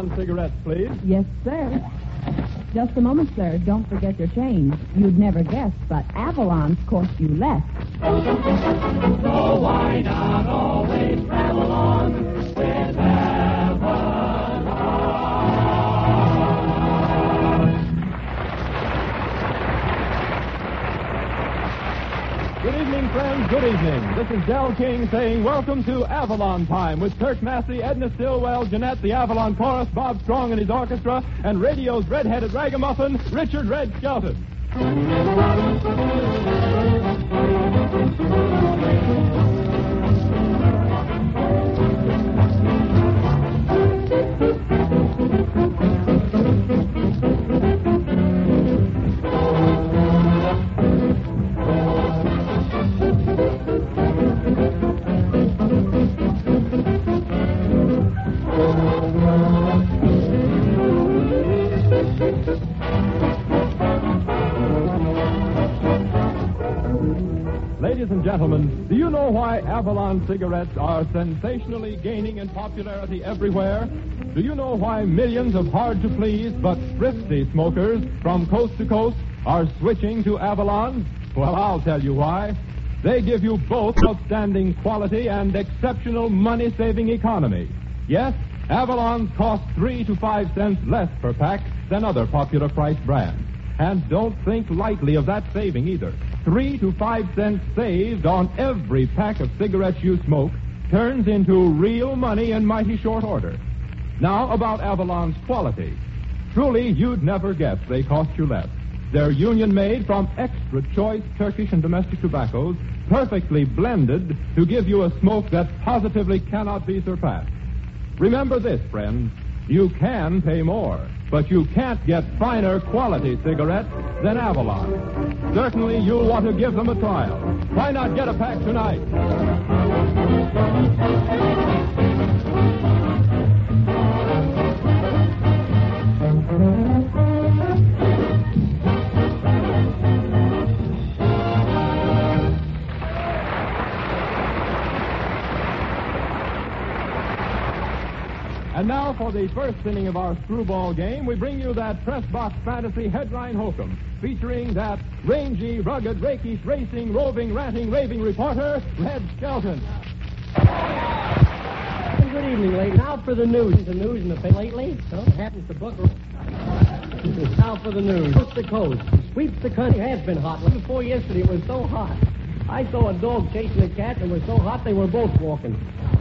Avalon cigarettes, please. Yes, sir. Just a moment, sir. Don't forget your change. You'd never guess, but Avalon's cost you less. So why not always travel on with Avalon? Good evening, friends. Good evening. This is Del King saying welcome to Avalon Time with Kirk Massey, Edna Stillwell, Jeanette, the Avalon Chorus, Bob Strong and his orchestra, and radio's red-headed ragamuffin, Richard Red Skelton. Ladies and gentlemen, do you know why Avalon cigarettes are sensationally gaining in popularity everywhere? Do you know why millions of hard-to-please but thrifty smokers from coast to coast are switching to Avalon? Well, I'll tell you why. They give you both outstanding quality and exceptional money-saving economy. Yes, Avalon's cost 3 to 5 cents less per pack than other popular price brands. And don't think lightly of that saving either. 3 to 5 cents saved on every pack of cigarettes you smoke turns into real money in mighty short order. Now about Avalon's quality. Truly, you'd never guess they cost you less. They're union-made from extra choice Turkish and domestic tobaccos, perfectly blended to give you a smoke that positively cannot be surpassed. Remember this, friends. You can pay more, but you can't get finer quality cigarettes than Avalon. Certainly, you'll want to give them a trial. Why not get a pack tonight? And now for the first inning of our screwball game, we bring you that press box fantasy headline hokum, featuring that rangy, rugged, rakish, racing, roving, ranting, raving reporter, Red Skelton. Good evening, ladies. Now for the news. The news in the paper lately. Well, it happens to book. Now for the news. Coast to coast. Sweeps the country. Has been hot. Before yesterday, it was so hot. I saw a dog chasing a cat, and it was so hot they were both walking.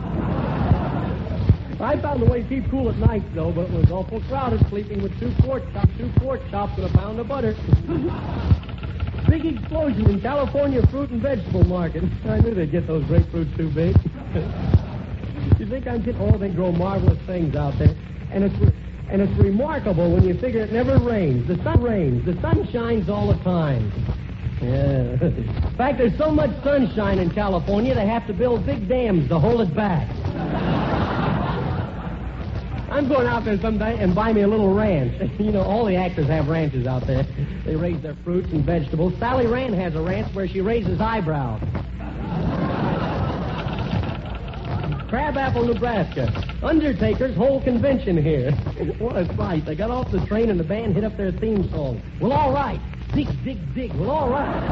I found a way to keep cool at night, though, but it was awful crowded, sleeping with two pork chops and a pound of butter. Big explosion in California fruit and vegetable market. I knew they'd get those grapefruits too big. You think I'm kidding? Oh, they grow marvelous things out there. And it's remarkable when you figure it never rains. The sun rains. The sun shines all the time. Yeah. In fact, there's so much sunshine in California, they have to build big dams to hold it back. I'm going out there someday and buy me a little ranch. You know, all the actors have ranches out there. They raise their fruits and vegetables. Sally Rand has a ranch where she raises eyebrows. Crabapple, Nebraska. Undertakers hold convention here. What a sight. They got off the train and the band hit up their theme song. Well, all right. Dig, dig, dig. Well, all right.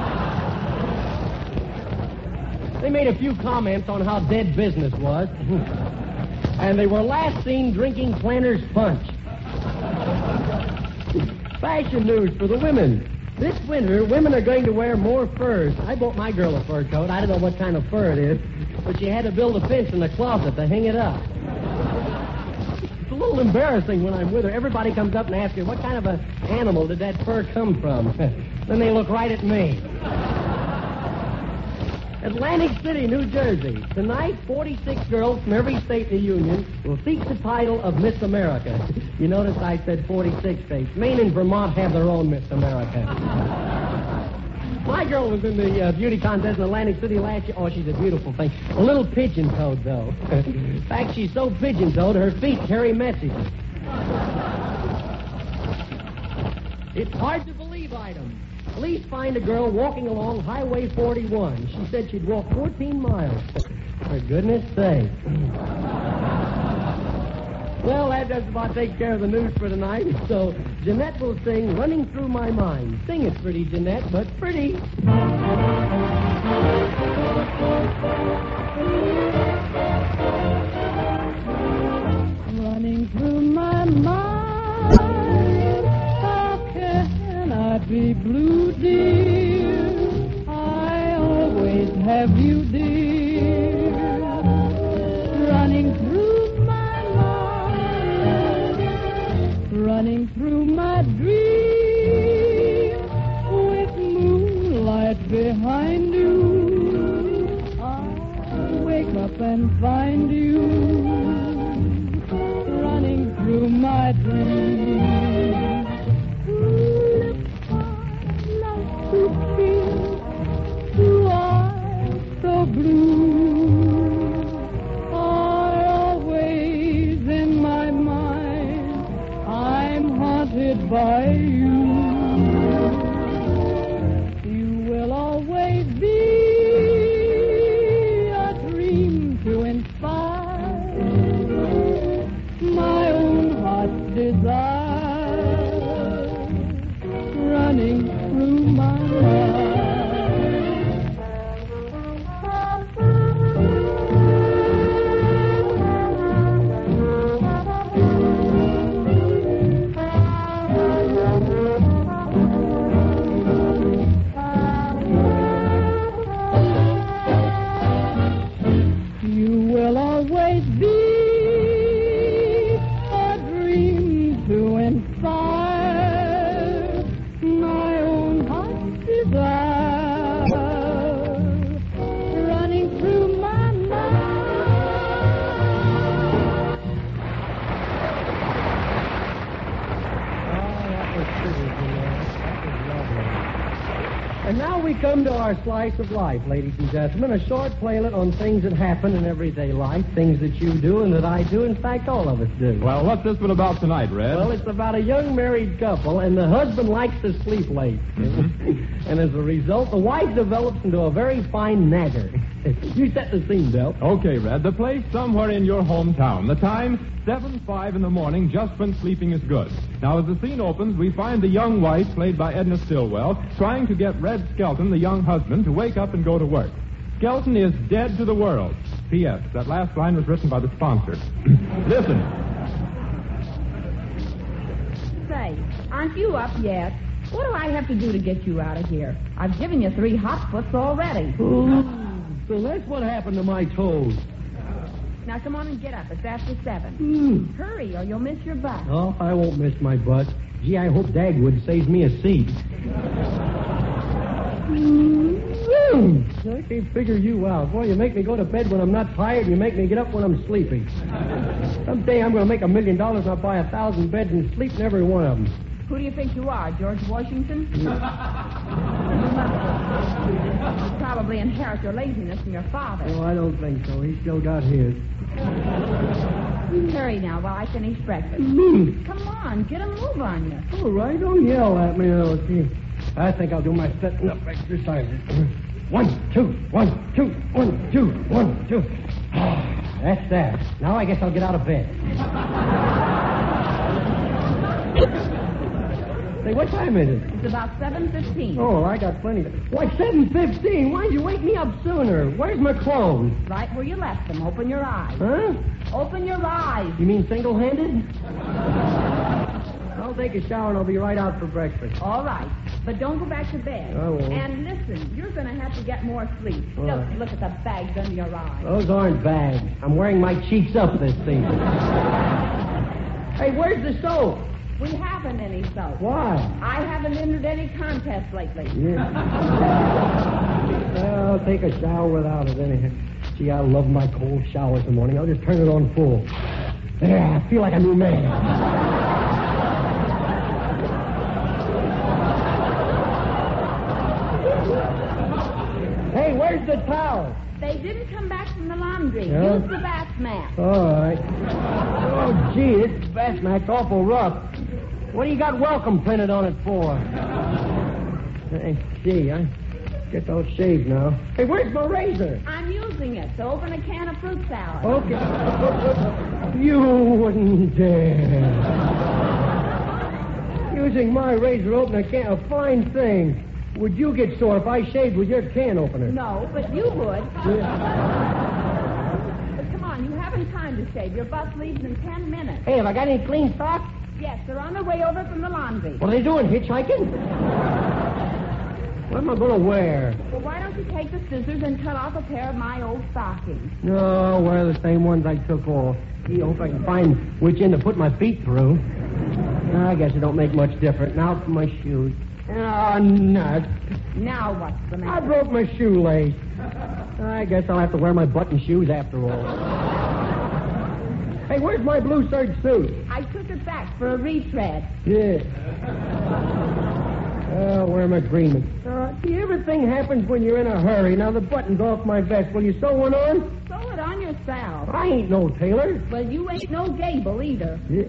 They made a few comments on how dead business was. And they were last seen drinking Planter's Punch. Fashion news for the women. This winter, women are going to wear more furs. I bought my girl a fur coat. I don't know what kind of fur it is, but she had to build a fence in the closet to hang it up. It's a little embarrassing when I'm with her. Everybody comes up and asks her, what kind of an animal did that fur come from? Then they look right at me. Atlantic City, New Jersey. Tonight, 46 girls from every state in the Union will seek the title of Miss America. You notice I said 46 states. Maine and Vermont have their own Miss America. My girl was in the beauty contest in Atlantic City last year. Oh, she's a beautiful thing. A little pigeon-toed, though. In fact, she's so pigeon-toed, her feet carry messages. It's hard to believe item. Police find a girl walking along Highway 41. She said she'd walk 14 miles. For goodness sake. Well, that just about takes care of the news for tonight. So, Jeanette will sing Running Through My Mind. Sing it pretty, Jeanette, but pretty. Running through my mind, how can I be blue, dear? I always have you, dear. Running through my mind, running through my dream, with moonlight behind you, I'll wake up and find you. Running through my dreams. Lips like to kiss, blue eyes so blue are always in my mind. I'm haunted by you. You will always be a dream to inspire. My own heart's desire, running through my mind. You will always be to inspire my own heart's desire, running through my mind. Oh, that was pretty, Jeanette. That was lovely. And now we come to our slice of life, ladies and gentlemen, a short playlet on things that happen in everyday life, things that you do and that I do, in fact, all of us do. Well, what's this one about tonight, Red? Well, it's about a young married couple, and the husband likes to sleep late. And as a result, the wife develops into a very fine nagger. You set the scene, Bill. Okay, Red, the place somewhere in your hometown. The time, 7:05 in the morning, just when sleeping is good. Now, as the scene opens, we find the young wife, played by Edna Stillwell, trying to get Red Skelton, the young husband, to wake up and go to work. Skelton is dead to the world. P.S. That last line was written by the sponsor. Listen. Say, aren't you up yet? What do I have to do to get you out of here? I've given you 3 hot foots already. So that's what happened to my toes. Now come on and get up. It's after 7. Hurry, or you'll miss your bus. Oh, I won't miss my butt. Gee, I hope Dagwood saves me a seat. I can't figure you out. Boy, you make me go to bed when I'm not tired, and you make me get up when I'm sleepy. Someday I'm going to make $1 million, and I'll buy 1,000 beds and sleep in every one of them. Who do you think you are, George Washington? You probably inherit your laziness from your father. Oh, I don't think so. He's still got his. Hurry now while I finish breakfast. Come on, get a move on you. All right, don't yell at me. Oh, gee. I think I'll do my setting up exercises. 1, 2, 1, 2, 1, 2, 1, 2. That's that. Now I guess I'll get out of bed. Say, what time is it? It's about 7:15. Oh, I got plenty of... Why, 7:15? Why'd you wake me up sooner? Where's my clothes? Right where you left them. Open your eyes. Huh? Open your eyes. You mean single-handed? I'll take a shower and I'll be right out for breakfast. All right. But don't go back to bed. I won't. And listen, you're going to have to get more sleep. All Just right. look at the bags under your eyes. Those aren't bags. I'm wearing my cheeks up this season. Hey, where's the soap? We haven't any soap. Why? I haven't entered any contest lately. Yeah. Well, I'll take a shower without it anyhow. Gee, I love my cold showers in the morning. I'll just turn it on full. There, I feel like a new man. Hey, where's the towel? They didn't come back from the laundry. Yeah? Use the bath mat. All right. Oh, gee, this bath mat's awful rough. What do you got welcome printed on it for? Hey, gee, I guess I'll shave now. Hey, where's my razor? I'm using it. Yes, open a can of fruit salad. Okay. You wouldn't dare. Using my razor to open a can, a fine thing. Would you get sore if I shaved with your can opener? No, but you would. But come on, you haven't time to shave. Your bus leaves in 10 minutes. Hey, have I got any clean socks? Yes, they're on their way over from the laundry. What are they doing, hitchhiking? What am I going to wear? Well, why don't you take the scissors and cut off a pair of my old stockings? No, I'll wear the same ones I took off. Gee, I hope I can find which end to put my feet through. I guess it don't make much difference. Now for my shoes. Oh, nuts. Now what's the matter? I broke my shoelace. I guess I'll have to wear my button shoes after all. Hey, where's my blue serge suit? I took it back for a retread. Yeah. Oh, where am I dreaming? See, everything happens when you're in a hurry. Now, the button's off my vest. Will you sew one on? Sew it on yourself. I ain't no tailor. Well, you ain't no Gable either. Yeah.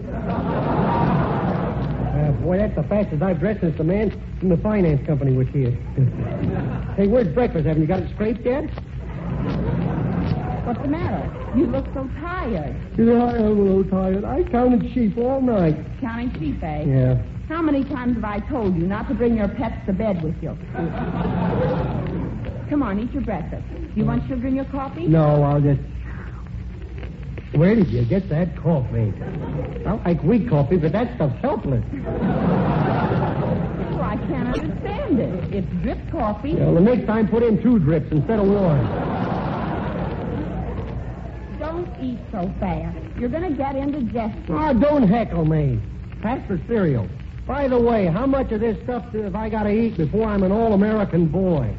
Boy, that's the fastest I've dressed since the man from the finance company was here. Hey, where's breakfast? Haven't you got it scraped yet? What's the matter? You look so tired. Yeah, I am a little tired. I counted sheep all night. Counting sheep, eh? Yeah. How many times have I told you not to bring your pets to bed with you? Come on, eat your breakfast. You want sugar in your coffee? No, I'll just... Where did you get that coffee? I like weak coffee, but that stuff's helpless. Oh, I can't understand it. It's drip coffee. Well, the next time, put in 2 drips instead of 1. Don't eat so fast. You're going to get indigestion. Oh, don't heckle me. Pass the cereal. By the way, how much of this stuff have I got to eat before I'm an all-American boy?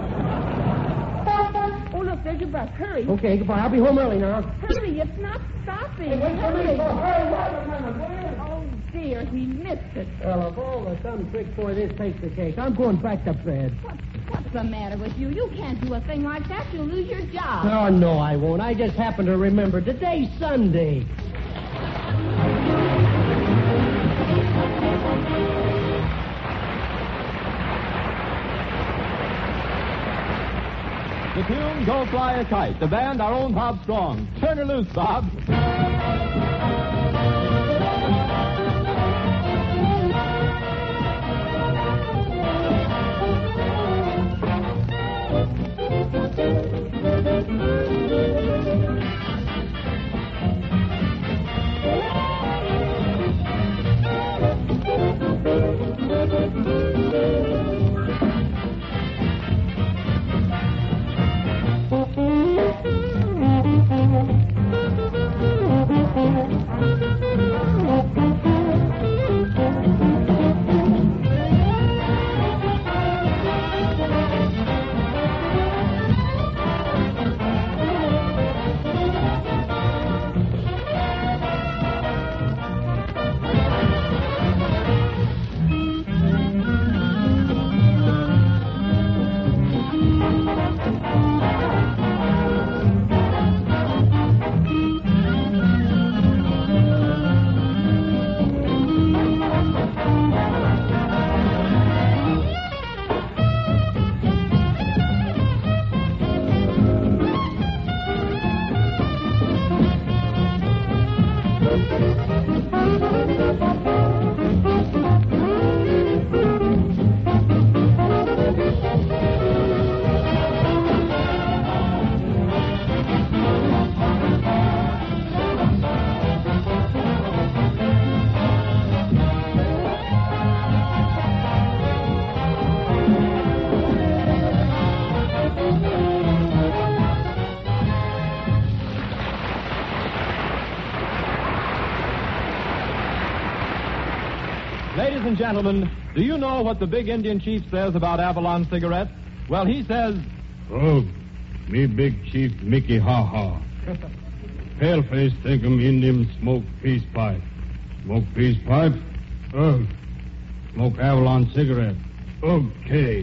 Oh, look, there's your bus. Hurry. Okay, goodbye. I'll be home early now. Hurry, it's not stopping. Hurry. Oh, dear, he missed it. Well, of all the dumb tricks, boy, this takes the cake. I'm going back to bed. What's the matter with you? You can't do a thing like that. You'll lose your job. Oh, no, I won't. I just happen to remember. Today's Sunday. The tune, Go Fly a Kite. The band, our own Bob Strong. Turn her loose, Bob. Ladies and gentlemen, do you know what the big Indian chief says about Avalon cigarettes? Well, he says... Oh, me big chief Mickey Ha-Ha. Paleface think him Indian smoke peace pipe. Smoke peace pipe? Smoke Avalon cigarette. Okay.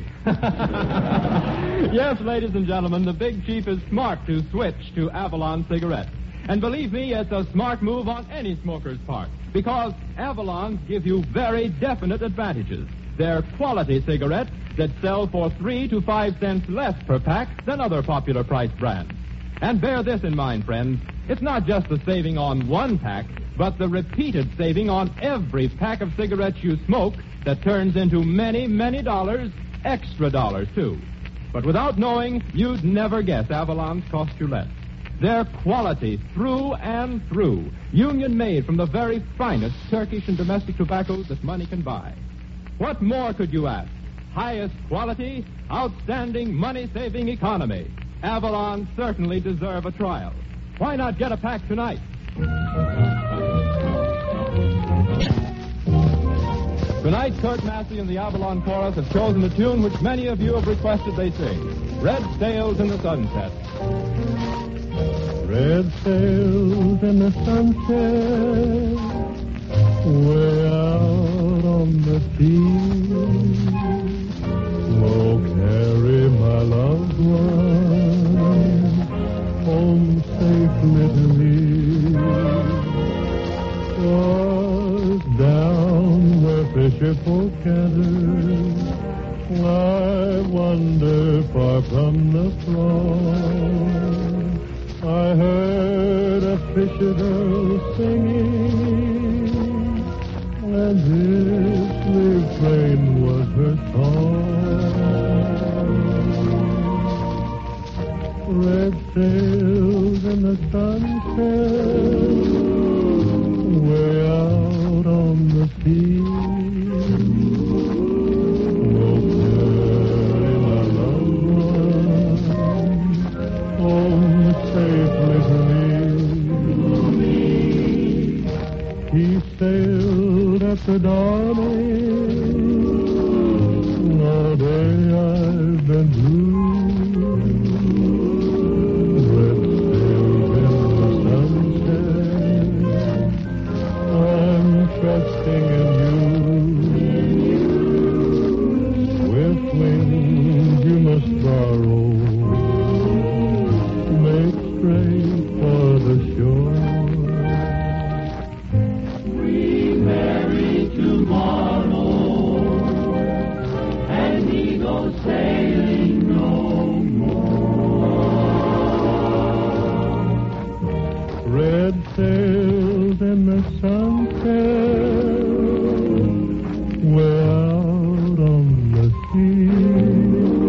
Yes, ladies and gentlemen, the big chief is smart to switch to Avalon cigarettes. And believe me, it's a smart move on any smoker's part, because Avalons give you very definite advantages. They're quality cigarettes that sell for 3 to 5 cents less per pack than other popular price brands. And bear this in mind, friends. It's not just the saving on one pack, but the repeated saving on every pack of cigarettes you smoke that turns into many, many dollars, extra dollars, too. But without knowing, you'd never guess Avalon's cost you less. They're quality through and through, union-made from the very finest Turkish and domestic tobaccos that money can buy. What more could you ask? Highest quality, outstanding money-saving economy. Avalon certainly deserve a trial. Why not get a pack tonight? Tonight, Kurt Massey and the Avalon Chorus have chosen a tune which many of you have requested they sing. Red Sails in the Sunset. Red sails in the sunset, way out on the sea. Oh, carry my loved one home safely to me. 'Twas down where fisher folk gather, I wander far from the throng. I heard a fisher girl singing, and this refrain was her song. Red sails in the sunset, way out on the sea. Oh, carry my loved one home safely to me. He sailed at the dawning. All day I've been blue. Red sails in the sunset. I'm trusting in you. Swift wings you must borrow. Make straight for the shore. We marry tomorrow, and we go sailing no more. Red sails in the sunset, way out on the sea.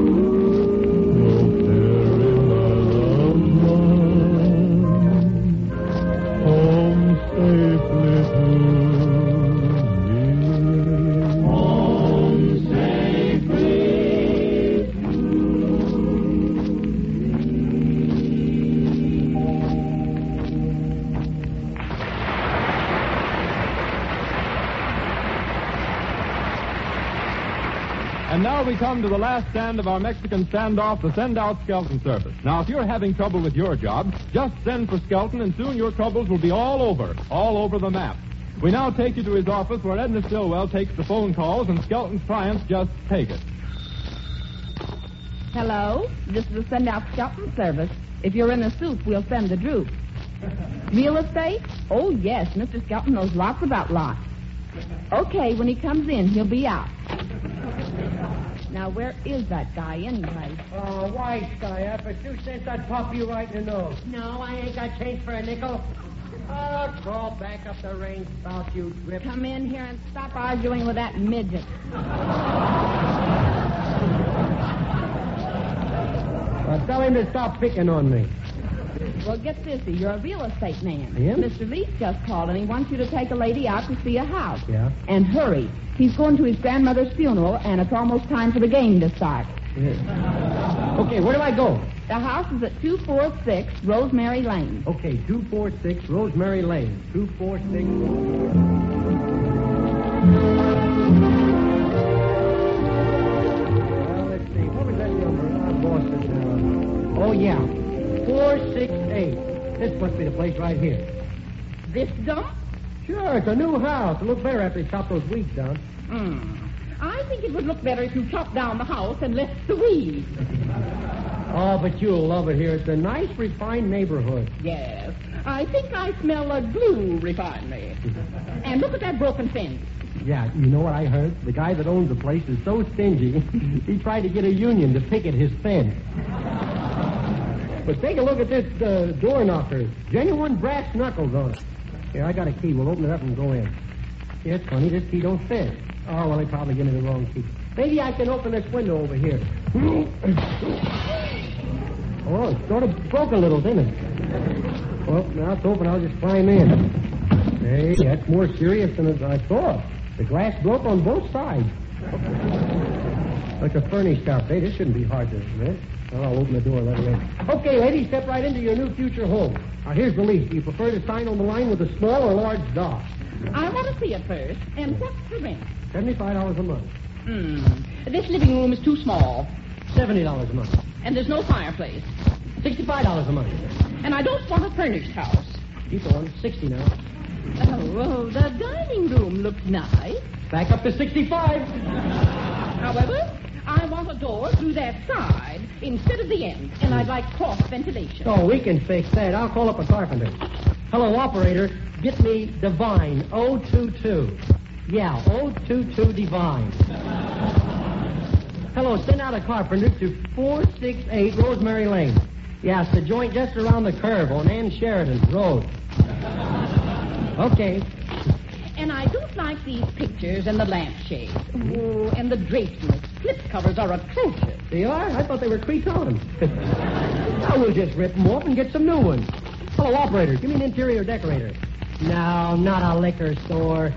And now we come to the last stand of our Mexican standoff, the send-out Skelton service. Now, if you're having trouble with your job, just send for Skelton, and soon your troubles will be all over the map. We now take you to his office, where Edna Stillwell takes the phone calls, and Skelton's clients just take it. Hello? This is the send-out Skelton service. If you're in a suit, we'll send the droop. Real estate? Oh, yes. Mr. Skelton knows lots about lots. Okay, when he comes in, he'll be out. Now, where is that guy anyway? Oh, why, Sky? For 2 cents, I'd pop you right in the nose. No, I ain't got change for a nickel. Oh, crawl back up the range spout, you drip. Come in here and stop arguing with that midget. Well, tell him to stop picking on me. Well, get thisy. You're a real estate man. I am? Mr. Leach just called, and he wants you to take a lady out to see a house. Yeah? And hurry. He's going to his grandmother's funeral, and it's almost time for the game to start. Okay, where do I go? The house is at 246 Rosemary Lane. Okay, 246 Rosemary Lane. 246. Well, let's see. What was that number? Boston. Oh, yeah. 468. This must be the place right here. This dump? Sure, it's a new house. It'll look better after they chop those weeds down. I think it would look better if you chopped down the house and left the weeds. Oh, but you'll love it here. It's a nice, refined neighborhood. Yes. I think I smell a glue refinery. And look at that broken fence. Yeah, you know what I heard? The guy that owns the place is so stingy, he tried to get a union to picket his fence. But take a look at this door knocker. Genuine brass knuckles on it. Here, I got a key. We'll open it up and go in. Yeah, it's funny. This key don't fit. Oh, well, they probably gave me the wrong key. Maybe I can open this window over here. Oh, it sort of broke a little, didn't it? Well, now it's open. I'll just climb in. Hey, that's more serious than I thought. The glass broke on both sides. Like a furnace shop. Hey, this shouldn't be hard to admit. Well, I'll open the door and let her in. Okay, ladies, step right into your new future home. Now, here's the lease. Do you prefer to sign on the line with a small or large dot? I want to see it first. And what's the rent? $75 a month. This living room is too small. $70 a month. And there's no fireplace. $65 a month. And I don't want a furnished house. Keep on. 60 now. Oh, the dining room looks nice. Back up to 65. However, I want a door through that side instead of the end. And I'd like cross ventilation. Oh, we can fix that. I'll call up a carpenter. Hello, operator. Get me Divine 022. Yeah, 022 Divine. Hello, send out a carpenter to 468 Rosemary Lane. Yeah, it's the joint just around the curve on Ann Sheridan Road. Okay. And I don't like these pictures and the lampshades. Oh, and the drapes and the slip covers are atrocious. They are? I thought they were cretoned. Now we'll just rip them off and get some new ones. Hello, operator. Give me an interior decorator. No, not a liquor store.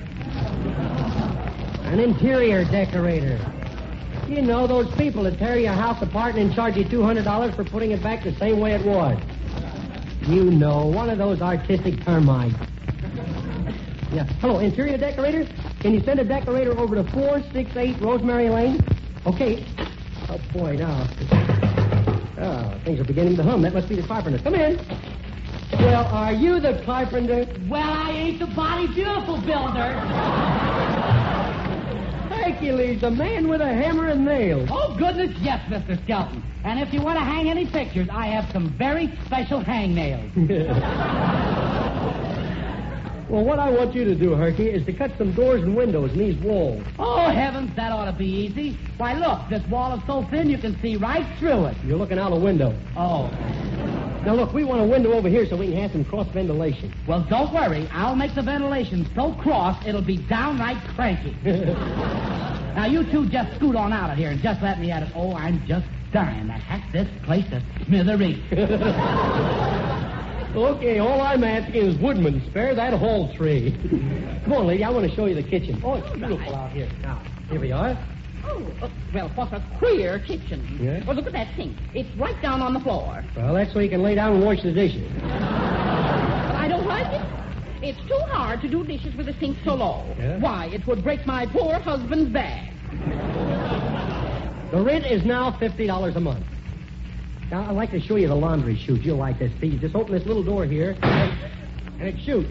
An interior decorator. You know, those people that tear your house apart and then charge you $200 for putting it back the same way it was. You know, one of those artistic termites. Yeah. Hello, interior decorator? Can you send a decorator over to 468 Rosemary Lane? Okay. Oh, boy, now. Oh, things are beginning to hum. That must be the carpenter. Come in. Well, are you the carpenter? Well, I ain't the body beautiful builder. Hercules, the man with a hammer and nails. Oh, goodness, yes, Mr. Skelton. And if you want to hang any pictures, I have some very special hangnails. Well, what I want you to do, Herky, is to cut some doors and windows in these walls. Oh, heavens, that ought to be easy. Why, look, this wall is so thin you can see right through it. You're looking out a window. Oh. Now, look, we want a window over here so we can have some cross ventilation. Well, don't worry. I'll make the ventilation so cross it'll be downright cranky. Now, you two just scoot on out of here and just let me at it. Oh, I'm just dying to hack this place to smithereens. Okay, all I'm asking is woodman, spare that whole tree. Come on, lady, I want to show you the kitchen. Oh, it's beautiful out here. Now, here we are. Oh, well, what a queer kitchen. Yeah? Well, look at that sink. It's right down on the floor. Well, that's so you can lay down and wash the dishes. But I don't like it. It's too hard to do dishes with a sink so low. Yeah? Why, it would break my poor husband's back. The rent is now $50 a month. Now, I'd like to show you the laundry chute. You'll like this. See, you just open this little door here, and it shoots.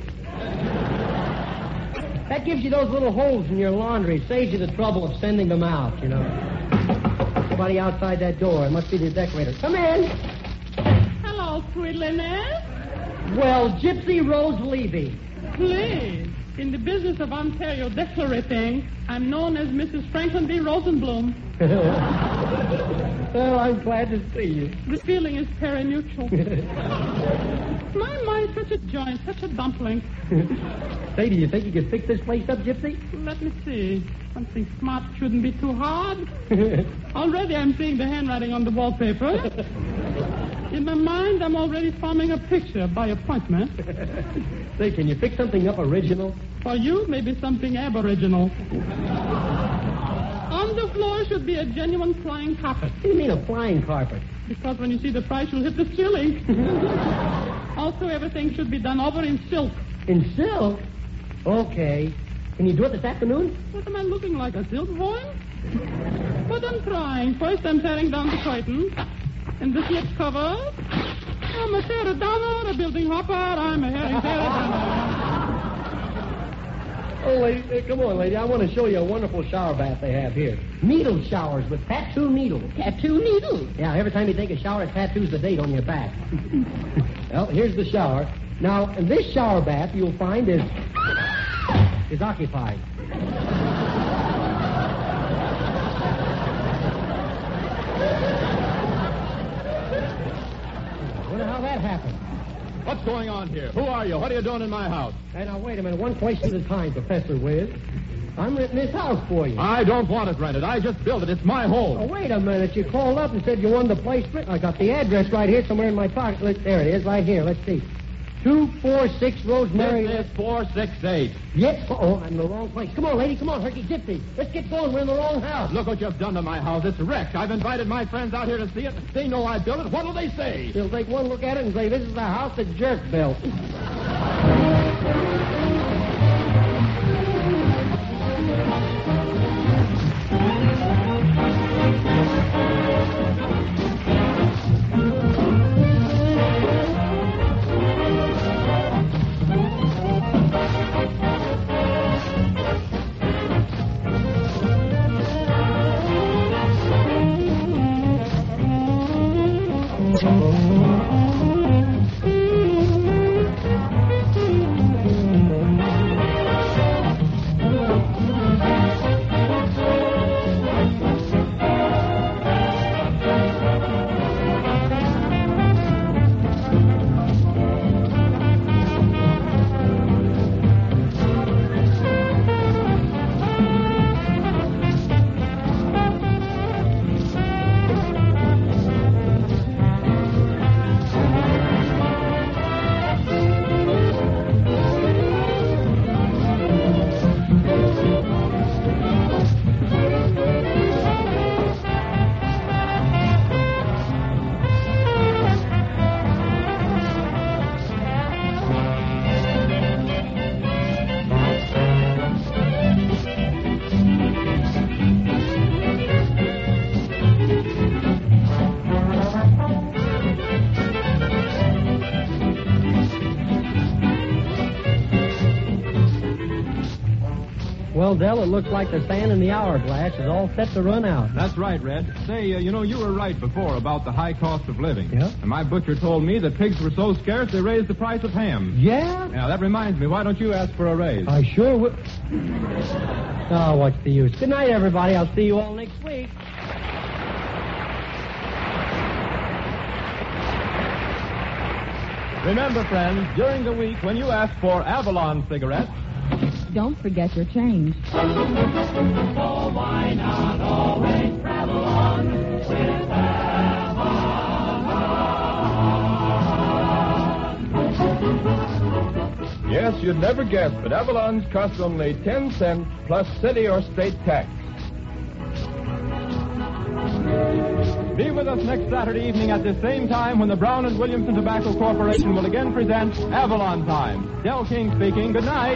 That gives you those little holes in your laundry. It saves you the trouble of sending them out, you know. Somebody outside that door. It must be the decorator. Come in. Hello, sweetliness. Well, Gypsy Rose Levy. Please, in the business of Ontario decorating, I'm known as Mrs. Franklin D. Rosenblum. Well, I'm glad to see you. The feeling is pari-mutual. My, such a joint, such a dumpling. Say, do you think you could fix this place up, Gypsy? Let me see. Something smart shouldn't be too hard. Already I'm seeing the handwriting on the wallpaper. In my mind, I'm already forming a picture by appointment. Say, can you fix something up original? For you, maybe something aboriginal. On the floor should be a genuine flying carpet. What do you mean a flying carpet? Because when you see the price, you'll hit the ceiling. Also, everything should be done over in silk. In silk? Okay. Can you do it this afternoon? What am I looking like, a silk horn? But I'm trying. First, I'm tearing down the curtains and the slip covers. I'm a tear down, a building hopper. I'm a herring tear. Oh, lady, come on, lady. I want to show you a wonderful shower bath they have here. Needle showers with tattoo needles. Tattoo needles. Yeah, every time you take a shower, it tattoos the date on your back. Well, here's the shower. Now, this shower bath you'll find is occupied. that happen? What's going on here? Who are you? What are you doing in my house? Hey, now, wait a minute. One question at a time, Professor Wiz. I'm renting this house for you. I don't want it rented. I just built it. It's my home. Oh, wait a minute. You called up and said you wanted the place written. I got the address right here somewhere in my pocket. There it is, right here. Let's see. 246 Rosemary. This is 468. Yes. Oh, I'm in the wrong place. Come on, lady. Come on, Herky Gypsy. Let's get going. We're in the wrong house. Look what you've done to my house. It's wrecked. I've invited my friends out here to see it. They know I built it. What'll they say? They'll take one look at it and say, this is the house that Jerk built. Well, Dell, it looks like the sand in the hourglass is all set to run out. That's right, Red. Say, you were right before about the high cost of living. Yeah? And my butcher told me that pigs were so scarce they raised the price of ham. Yeah? Now, that reminds me, why don't you ask for a raise? I sure will. Oh, what's the use? Good night, everybody. I'll see you all next week. Remember, friends, during the week when you ask for Avalon cigarettes, don't forget your change. Oh, why not always travel on with Avalon? yes, you'd never guess, but Avalon's cost only 10 cents plus city or state tax. Be with us next Saturday evening at the same time when the Brown and Williamson Tobacco Corporation will again present Avalon Time. Del King speaking. Good night.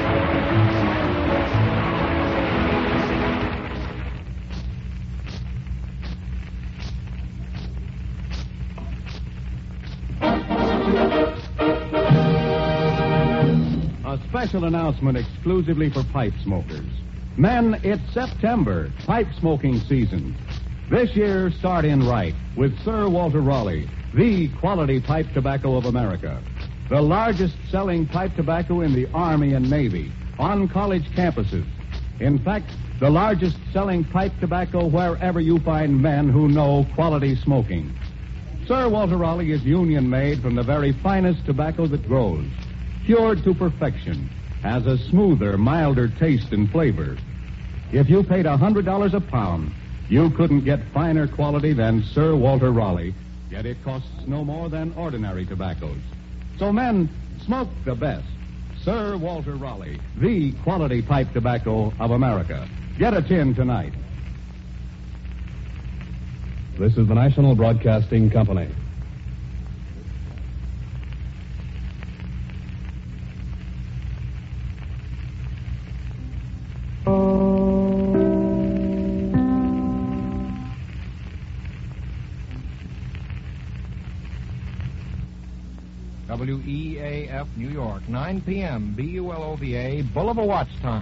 A special announcement exclusively for pipe smokers. Men, it's September, pipe smoking season. This year, start in right with Sir Walter Raleigh, the quality pipe tobacco of America. The largest selling pipe tobacco in the Army and Navy, on college campuses. In fact, the largest selling pipe tobacco wherever you find men who know quality smoking. Sir Walter Raleigh is union-made from the very finest tobacco that grows. Cured to perfection, has a smoother, milder taste and flavor. If you paid $100 a pound, you couldn't get finer quality than Sir Walter Raleigh, yet it costs no more than ordinary tobaccos. So men, smoke the best. Sir Walter Raleigh, the quality pipe tobacco of America. Get a tin tonight. This is the National Broadcasting Company. WEAF New York, 9 p.m., BULOVA, Bulova Watch Time.